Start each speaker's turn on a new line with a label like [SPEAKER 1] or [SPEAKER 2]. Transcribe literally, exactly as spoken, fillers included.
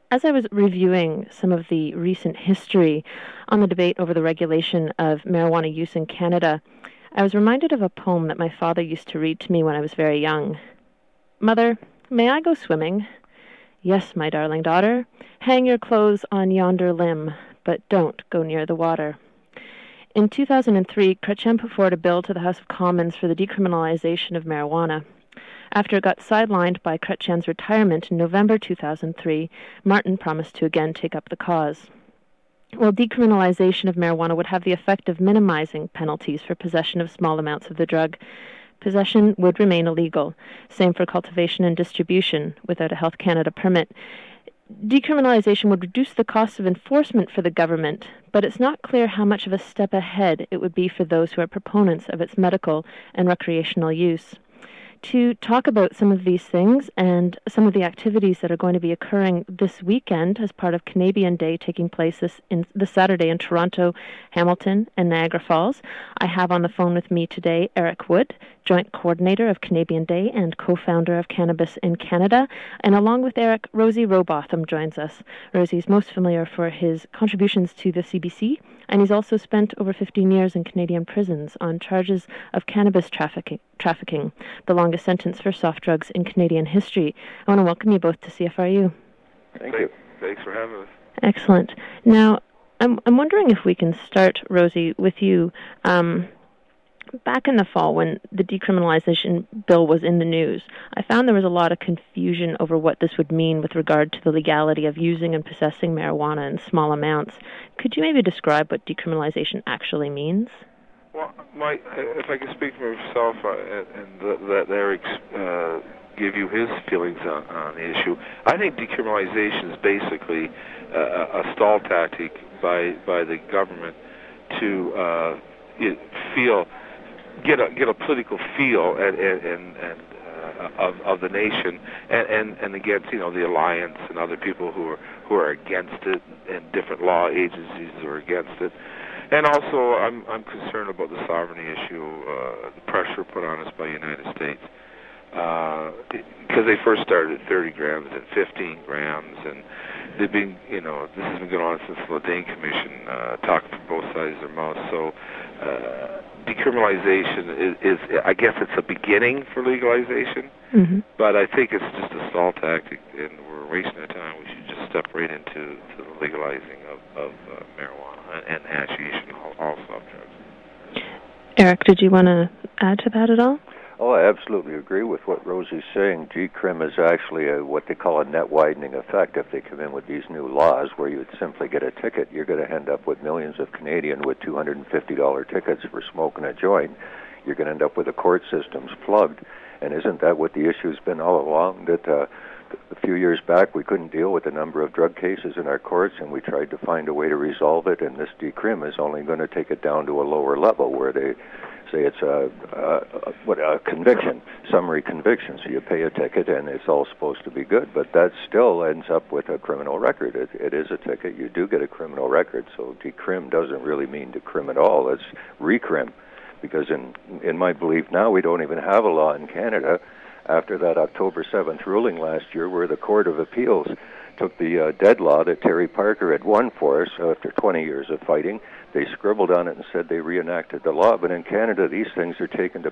[SPEAKER 1] As I was reviewing some of the recent history on the debate over the regulation of marijuana use in Canada, I was reminded of a poem that my father used to read to me when I was very young. Mother, may I go swimming? Yes, my darling daughter. Hang your clothes on yonder limb, but don't go near the water. In two thousand three, Chrétien put forward a bill to the House of Commons for the decriminalization of marijuana. After it got sidelined by Chrétien's retirement in November two thousand three, Martin promised to again take up the cause. While decriminalization of marijuana would have the effect of minimizing penalties for possession of small amounts of the drug, possession would remain illegal. Same for cultivation and distribution without a Health Canada permit. Decriminalization would reduce the cost of enforcement for the government, but it's not clear how much of a step ahead it would be for those who are proponents of its medical and recreational use. To talk about some of these things and some of the activities that are going to be occurring this weekend as part of Canadian Day taking place this, in, this Saturday in Toronto, Hamilton, and Niagara Falls, I have on the phone with me today Eric Wood, Joint Coordinator of Canadian Day and co-founder of Cannabis in Canada, and along with Eric, Rosie Robotham joins us. Rosie is most familiar for his contributions to the C B C, and he's also spent over fifteen years in Canadian prisons on charges of cannabis trafficking, trafficking, the longest sentence for soft drugs in Canadian history. I want to welcome you both to C F R U.
[SPEAKER 2] Thank you. Thanks for having us.
[SPEAKER 1] Excellent. Now, I'm I'm wondering if we can start, Rosie, with you. Um, back in the fall, when the decriminalization bill was in the news, I found there was a lot of confusion over what this would mean with regard to the legality of using and possessing marijuana in small amounts. Could you maybe describe what decriminalization actually means?
[SPEAKER 2] Well, my, if I can speak for myself uh, and let Eric uh, give you his feelings on, on the issue, I think decriminalization is basically uh, a stall tactic by by the government to uh, it feel get a get a political feel and and, and, and uh, of of the nation and, and and against you know the alliance and other people who are who are against it and different law agencies who are against it. And also, I'm I'm concerned about the sovereignty issue, uh, the pressure put on us by the United States, because uh, they first started at thirty grams and fifteen grams, and they've been, you know, this has been going on since the Ledeen Commission, uh, talking from both sides of their mouth. So, uh, decriminalization is, is, I guess, it's a beginning for legalization, mm-hmm. but I think it's just a stall tactic, and we're wasting our time. We should just step right into to the legalizing of, of uh, marijuana and hashish and all, all soft drugs.
[SPEAKER 1] Eric, did you want to add to that at all?
[SPEAKER 3] Oh, I absolutely agree with what Rosie's saying. G-Crim is actually a, what they call a net widening effect. If they come in with these new laws where you would simply get a ticket, you're going to end up with millions of Canadians with two hundred fifty dollars tickets for smoking a joint. You're going to end up with the court systems plugged. And isn't that what the issue's been all along? That uh, a few years back we couldn't deal with the number of drug cases in our courts, and we tried to find a way to resolve it, and this G-Crim is only going to take it down to a lower level where they say it's a, a, what, a conviction, summary conviction. So you pay a ticket and it's all supposed to be good, but that still ends up with a criminal record. It, it is a ticket. You do get a criminal record, so decrim doesn't really mean decrim at all. It's recrim, because in, in my belief now we don't even have a law in Canada after that October seventh ruling last year where the Court of Appeals took the uh, dead law that Terry Parker had won for us after twenty years of fighting. They scribbled on it and said they reenacted the law, but in Canada these things are taken to